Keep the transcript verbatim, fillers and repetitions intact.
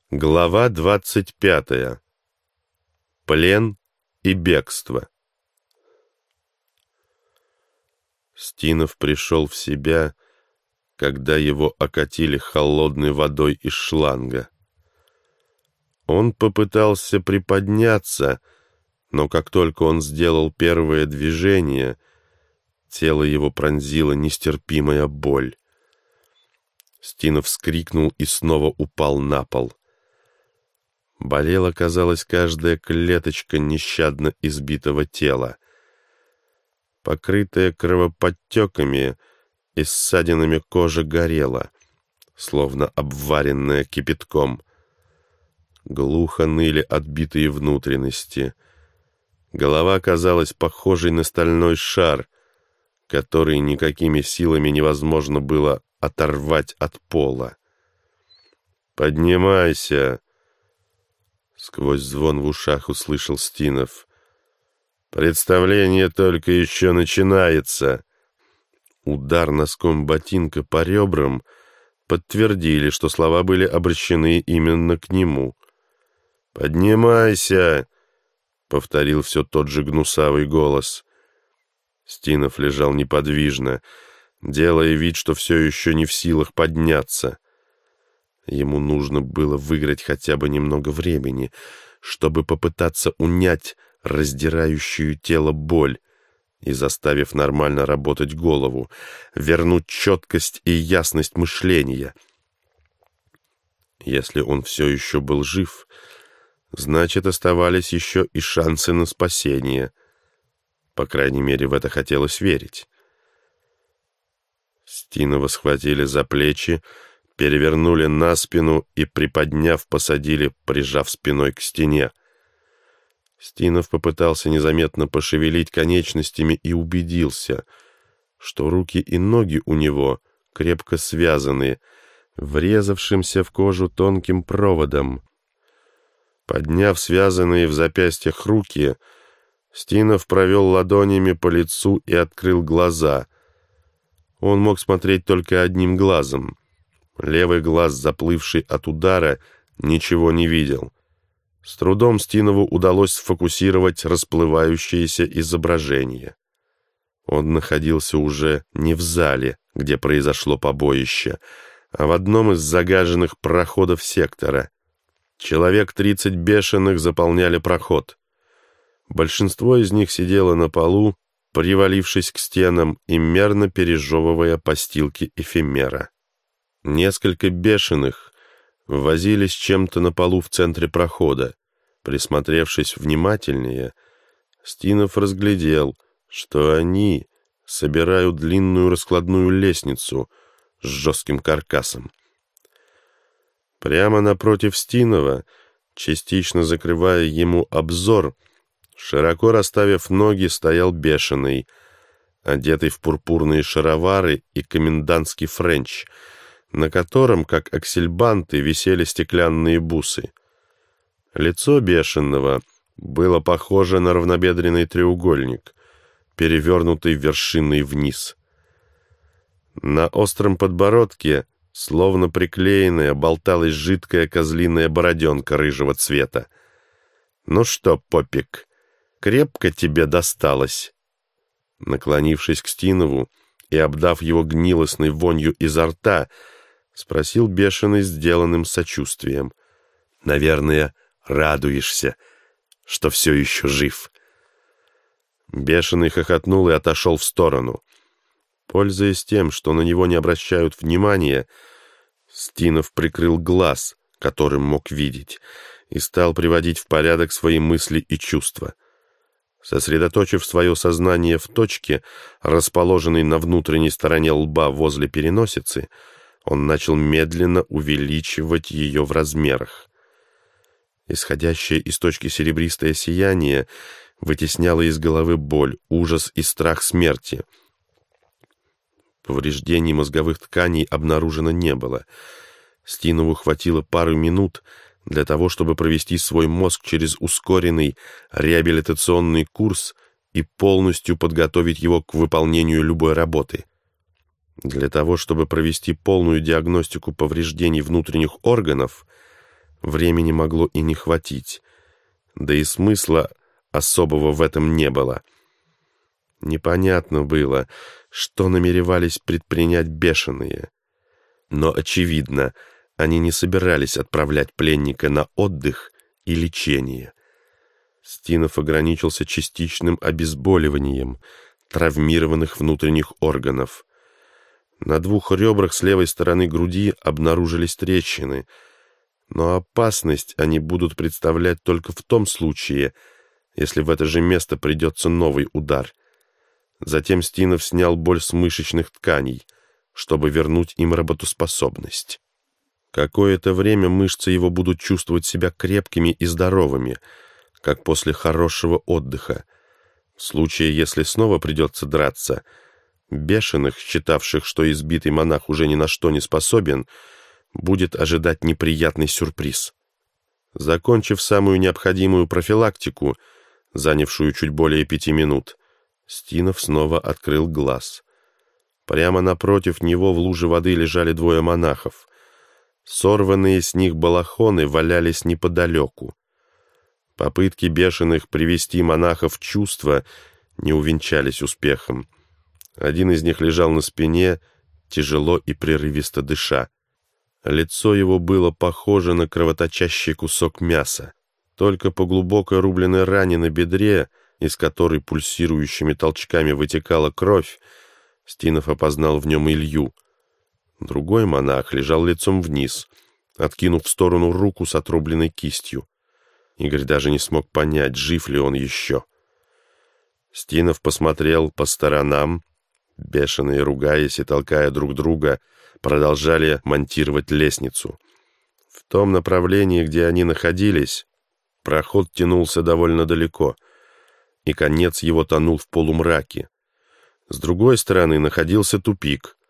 Глава двадцать пятая. Плен и бегство. Стинов пришел в себя, когда его окатили холодной водой из шланга. Он попытался приподняться, но как только он сделал первое движение, тело его пронзила нестерпимая боль. Стинов вскрикнул и снова упал на пол. Болела, казалось, каждая клеточка нещадно избитого тела. Покрытая кровоподтеками и ссадинами кожа горела, словно обваренная кипятком. Глухо ныли отбитые внутренности. Голова казалась похожей на стальной шар, который никакими силами невозможно было оторвать от пола. «Поднимайся!» Сквозь звон в ушах услышал Стинов. «Представление только еще начинается!» Удар носком ботинка по ребрам подтвердили, что слова были обращены именно к нему. «Поднимайся!» — повторил все тот же гнусавый голос. Стинов лежал неподвижно, делая вид, что все еще не в силах подняться. Ему нужно было выиграть хотя бы немного времени, чтобы попытаться унять раздирающую тело боль и, заставив нормально работать голову, вернуть четкость и ясность мышления. Если он все еще был жив, значит, оставались еще и шансы на спасение. По крайней мере, в это хотелось верить. Стинова схватили за плечи, перевернули на спину и, приподняв, посадили, прижав спиной к стене. Стинов попытался незаметно пошевелить конечностями и убедился, что руки и ноги у него крепко связаны, врезавшимся в кожу тонким проводом. Подняв связанные в запястьях руки, Стинов провел ладонями по лицу и открыл глаза. Он мог смотреть только одним глазом. Левый глаз, заплывший от удара, ничего не видел. С трудом Стинову удалось сфокусировать расплывающееся изображение. Он находился уже не в зале, где произошло побоище, а в одном из загаженных проходов сектора. Человек тридцать бешеных заполняли проход. Большинство из них сидело на полу, привалившись к стенам и мерно пережевывая постилки эфемера. Несколько бешеных возились чем-то на полу в центре прохода. Присмотревшись внимательнее, Стинов разглядел, что они собирают длинную раскладную лестницу с жестким каркасом. Прямо напротив Стинова, частично закрывая ему обзор, широко расставив ноги, стоял бешеный, одетый в пурпурные шаровары и комендантский френч, на котором, как аксельбанты, висели стеклянные бусы. Лицо бешеного было похоже на равнобедренный треугольник, перевернутый вершиной вниз. На остром подбородке, словно приклеенная, болталась жидкая козлиная бороденка рыжего цвета. «Ну что, попик, крепко тебе досталось?» Наклонившись к Стинову и обдав его гнилостной вонью изо рта, спросил бешеный сделанным сочувствием. «Наверное, радуешься, что все еще жив». Бешеный хохотнул и отошел в сторону. Пользуясь тем, что на него не обращают внимания, Стинов прикрыл глаз, которым мог видеть, и стал приводить в порядок свои мысли и чувства. Сосредоточив свое сознание в точке, расположенной на внутренней стороне лба возле переносицы, он начал медленно увеличивать ее в размерах. Исходящее из точки серебристое сияние вытесняло из головы боль, ужас и страх смерти. Повреждений мозговых тканей обнаружено не было. Стинову хватило пары минут для того, чтобы провести свой мозг через ускоренный реабилитационный курс и полностью подготовить его к выполнению любой работы. Для того, чтобы провести полную диагностику повреждений внутренних органов, времени могло и не хватить. Да и смысла особого в этом не было. Непонятно было, что намеревались предпринять бешеные. Но, очевидно, они не собирались отправлять пленника на отдых и лечение. Стинов ограничился частичным обезболиванием травмированных внутренних органов. На двух ребрах с левой стороны груди обнаружились трещины, но опасность они будут представлять только в том случае, если в это же место придется новый удар. Затем Стинов снял боль с мышечных тканей, чтобы вернуть им работоспособность. Какое-то время мышцы его будут чувствовать себя крепкими и здоровыми, как после хорошего отдыха. В случае, если снова придется драться, бешеных, считавших, что избитый монах уже ни на что не способен, будет ожидать неприятный сюрприз. Закончив самую необходимую профилактику, занявшую чуть более пяти минут, Стинов снова открыл глаз. Прямо напротив него в луже воды лежали двое монахов. Сорванные с них балахоны валялись неподалеку. Попытки бешеных привести монахов в чувство не увенчались успехом. Один из них лежал на спине, тяжело и прерывисто дыша. Лицо его было похоже на кровоточащий кусок мяса. Только по глубоко рубленной ране на бедре, из которой пульсирующими толчками вытекала кровь, Стинов опознал в нем Илью. Другой монах лежал лицом вниз, откинув в сторону руку с отрубленной кистью. Игорь даже не смог понять, жив ли он еще. Стинов посмотрел по сторонам. Бешеные, ругаясь и толкая друг друга, продолжали монтировать лестницу. В том направлении, где они находились, проход тянулся довольно далеко, и конец его тонул в полумраке. С другой стороны находился тупик.